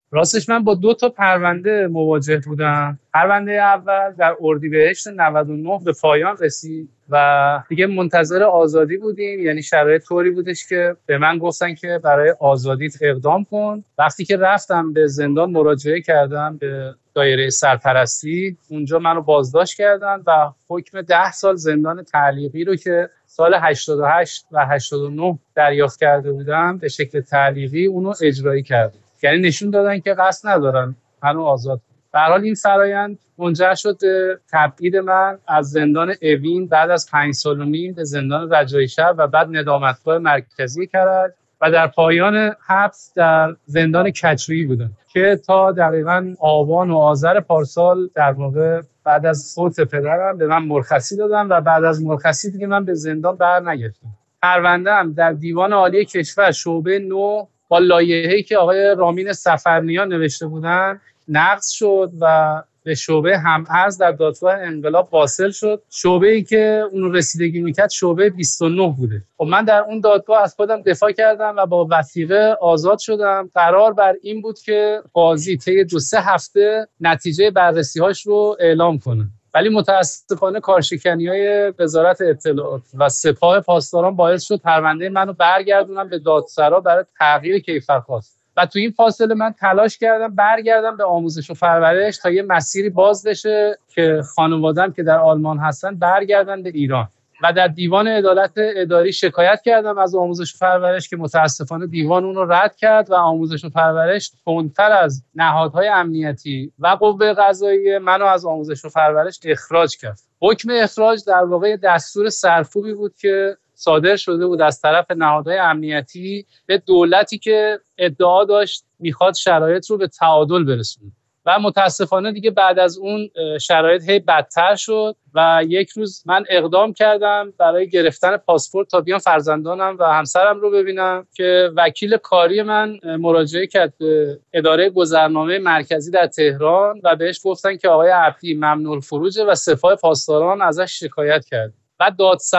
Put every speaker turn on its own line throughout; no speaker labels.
راستش من با 2 تا پرونده مواجه بودم. پرونده اول در اردیبهشت 99 به پایان رسید و دیگه منتظر آزادی بودیم. یعنی شرایط طوری بودش که به من گفتن که برای آزادیت اقدام کن. وقتی که رفتم به زندان مراجعه کردم به دایره سرپرستی، اونجا منو بازداشت کردن و حکم 10 سال زندان تعلیقی رو که سال 88 و 89 دریافت کرده بودم به شکل تعلیقی اونو اجرایی کردم. یعنی نشون دادن که قصد ندارن منو آزاد. به هر حال این فرآیند منجر شد به تبعید من از زندان اوین بعد از 5 سال و نیم به زندان رجایی شهر و بعد ندامتگاه مرکزی کرج و در پایان حبس در زندان کجرویی بودم که تا دقیقاً آبان و آذر پارسال در واقع بعد از فوت پدرم به من مرخصی دادن و بعد از مرخصی دیگه من به زندان برنگشتم. پرونده‌ام در دیوان عالی کشور شعبه 9 با لایحه‌ای که آقای رامین سفرنیا نوشته بودن نقض شد و به شعبه هم‌ارز در دادگاه انقلاب واصل شد. شعبه‌ای که اون رسیدگی میکرد شعبه 29 بوده. خب من در اون دادگاه از خودم دفاع کردم و با وثیقه آزاد شدم. قرار بر این بود که قاضی طی 2-3 هفته نتیجه بررسی‌هاش رو اعلام کنه. ولی متاسفانه کارشکنی‌های وزارت اطلاعات و سپاه پاسداران باعث شد پرونده منو برگردونم به دادسرا برای تغییر کیفرخواست. و تو این فاصله من تلاش کردم برگردم به آموزش و پرورش تا یه مسیری باز بشه که خانواده‌ام که در آلمان هستن برگردن به ایران. و در دیوان عدالت اداری شکایت کردم از آموزش و پرورش که متاسفانه دیوان اون رو رد کرد و آموزش و پرورش تندتر از نهادهای امنیتی و قوه قضاییه منو از آموزش و پرورش اخراج کرد. حکم اخراج در واقع دستور سرکوبی بود که صادر شده بود از طرف نهادهای امنیتی به دولتی که ادعا داشت میخواد شرایط رو به تعادل برسونه. و متاسفانه دیگه بعد از اون شرایط هی بدتر شد و یک روز من اقدام کردم برای گرفتن پاسپورت تا بیام فرزندانم و همسرم رو ببینم که وکیل کاری من مراجعه کرد به اداره گذرنامه مرکزی در تهران و بهش گفتن که آقای عبدی ممنوع الخروجه و سپاه پاسداران ازش شکایت کرد. و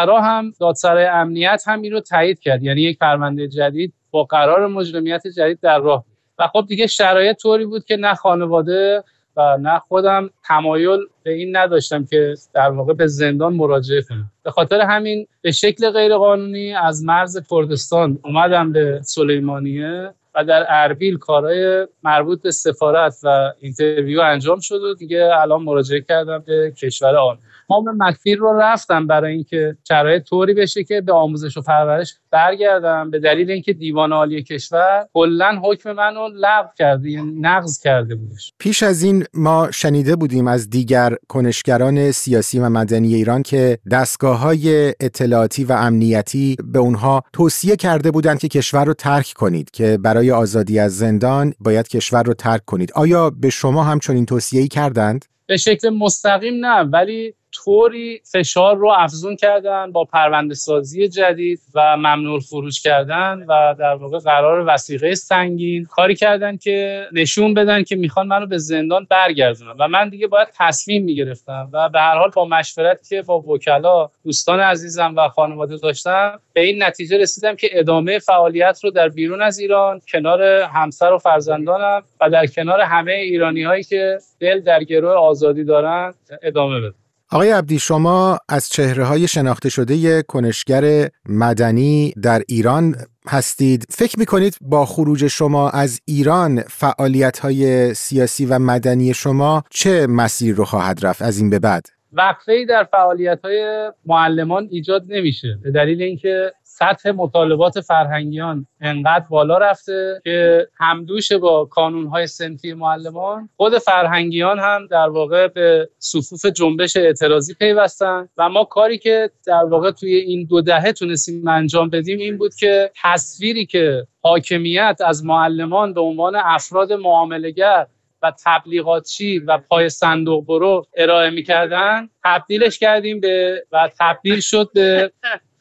دادسرای امنیت هم این رو تایید کرد. یعنی یک پرونده جدید با قرار مجرمیت جدید در راه. و خب دیگه شرایط طوری بود که نه خانواده و نه خودم تمایل به این نداشتم که در واقع به زندان مراجعه کنم. به خاطر همین به شکل غیرقانونی از مرز کردستان اومدم به سلیمانیه و در اربیل کارهای مربوط به سفارت و اینترویو انجام شد و دیگه الان مراجعه کردم به کشور آن. ما به مکفیر رو رفتم برای اینکه شرایط طوری بشه که به آموزش و پرورش برگردم، به دلیل اینکه دیوان عالی کشور کلاً حکم منو لغو کرده، یعنی نقض کرده بودش.
پیش از این ما شنیده بودیم از دیگر کنشگران سیاسی و مدنی ایران که دستگاه‌های اطلاعاتی و امنیتی به اونها توصیه کرده بودند که کشور رو ترک کنید، که برای آزادی از زندان باید کشور رو ترک کنید. آیا به شما هم چنین توصیه‌ای کردند؟
به شکل مستقیم نه، ولی طوری فشار رو افزون کردن با پرونده سازی جدید و ممنوع الخروج کردن و در واقع قرار وثیقه سنگین کاری کردن که نشون بدن که میخوان منو به زندان برگردونن و من دیگه باید تصمیم میگرفتم و به هر حال با مشورتی که با وکلا دوستان عزیزم و خانواده داشتم به این نتیجه رسیدم که ادامه فعالیت رو در بیرون از ایران کنار همسر و فرزندانم و در کنار همه ایرانی‌هایی که دل در گروه آزادی دارن ادامه بدم.
آقای عبدی، شما از چهره‌های شناخته شده کنشگر مدنی در ایران هستید. فکر می‌کنید با خروج شما از ایران فعالیت‌های سیاسی و مدنی شما چه مسیر رو خواهد رفت از این به بعد؟
وقفه‌ای در فعالیت‌های معلمان ایجاد نمیشه به دلیل اینکه سطح مطالبات فرهنگیان انقدر بالا رفته که همدوش با کانون‌های صنفی معلمان، خود فرهنگیان هم در واقع به صفوف جنبش اعتراضی پیوستن و ما کاری که در واقع توی این 2 دهه تونستیم انجام بدیم این بود که تصویری که حاکمیت از معلمان به عنوان افراد معامله‌گر و تبلیغاتچی و پای صندوق برو ارائه می‌کردن تبدیلش کردیم و تبدیل شد به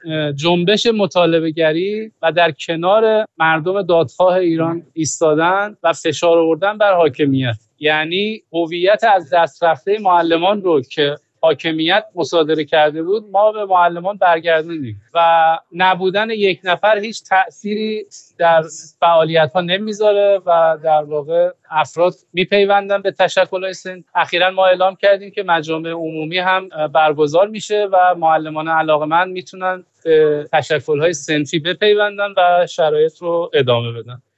جنبش مطالبه گری و در کنار مردم دادخواه ایران ایستادن و فشار آوردن بر حاکمیت. یعنی هویت از دست رفته معلمان رو که حاکمیت مصادره کرده بود ما به معلمان برگردوندیم و نبودن یک نفر هیچ تأثیری در فعالیت‌ها نمیذاره و در واقع افراد میپیوندن به تشکل‌های سنفی. اخیراً ما اعلام کردیم که مجامع عمومی هم برگزار میشه و معلمان علاقه‌مند میتونن به تشکل‌های صنفی بپیوندن و شرایط رو ادامه بدن.